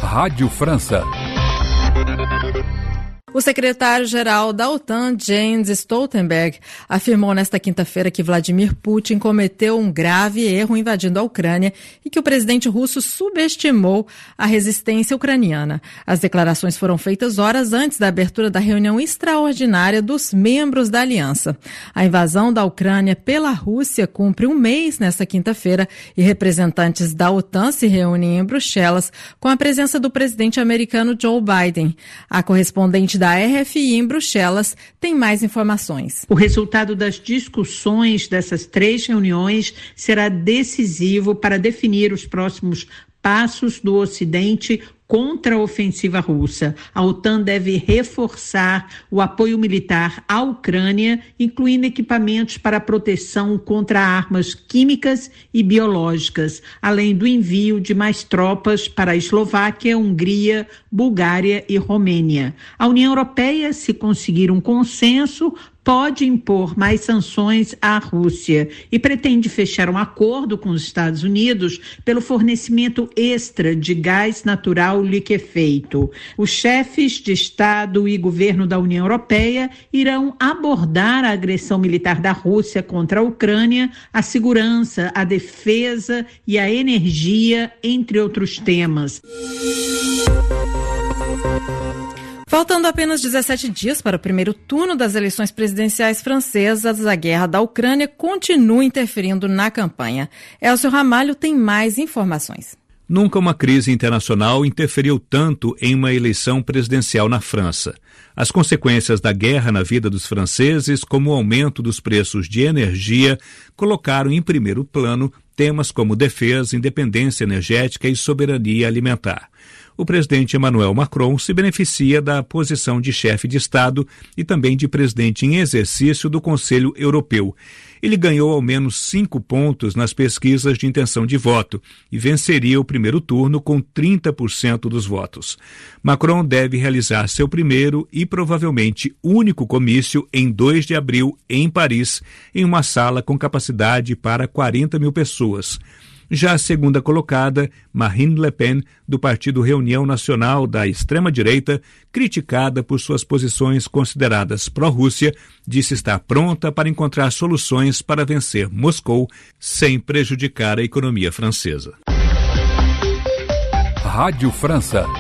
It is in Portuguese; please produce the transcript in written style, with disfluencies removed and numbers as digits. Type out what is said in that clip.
Rádio França. O secretário-geral da OTAN, Jens Stoltenberg, afirmou nesta quinta-feira que Vladimir Putin cometeu um grave erro invadindo a Ucrânia e que o presidente russo subestimou a resistência ucraniana. As declarações foram feitas horas antes da abertura da reunião extraordinária dos membros da aliança. A invasão da Ucrânia pela Rússia cumpre um mês nesta quinta-feira e representantes da OTAN se reúnem em Bruxelas com a presença do presidente americano Joe Biden. A correspondente da RFI em Bruxelas tem mais informações. O resultado das discussões dessas 3 reuniões será decisivo para definir os próximos passos do Ocidente contra a ofensiva russa. A OTAN deve reforçar o apoio militar à Ucrânia, incluindo equipamentos para proteção contra armas químicas e biológicas, além do envio de mais tropas para a Eslováquia, Hungria, Bulgária e Romênia. A União Europeia, se conseguir um consenso, pode impor mais sanções à Rússia e pretende fechar um acordo com os Estados Unidos pelo fornecimento extra de gás natural liquefeito. Os chefes de Estado e governo da União Europeia irão abordar a agressão militar da Rússia contra a Ucrânia, a segurança, a defesa e a energia, entre outros temas. Faltando apenas 17 dias para o primeiro turno das eleições presidenciais francesas, a guerra da Ucrânia continua interferindo na campanha. Elcio Ramalho tem mais informações. Nunca uma crise internacional interferiu tanto em uma eleição presidencial na França. As consequências da guerra na vida dos franceses, como o aumento dos preços de energia, colocaram em primeiro plano temas como defesa, independência energética e soberania alimentar. O presidente Emmanuel Macron se beneficia da posição de chefe de Estado e também de presidente em exercício do Conselho Europeu. Ele ganhou ao menos 5 pontos nas pesquisas de intenção de voto e venceria o primeiro turno com 30% dos votos. Macron deve realizar seu primeiro e provavelmente único comício em 2 de abril em Paris, em uma sala com capacidade para 40 mil pessoas. Já a segunda colocada, Marine Le Pen, do partido Reunião Nacional da extrema-direita, criticada por suas posições consideradas pró-Rússia, disse estar pronta para encontrar soluções para vencer Moscou sem prejudicar a economia francesa. Rádio França.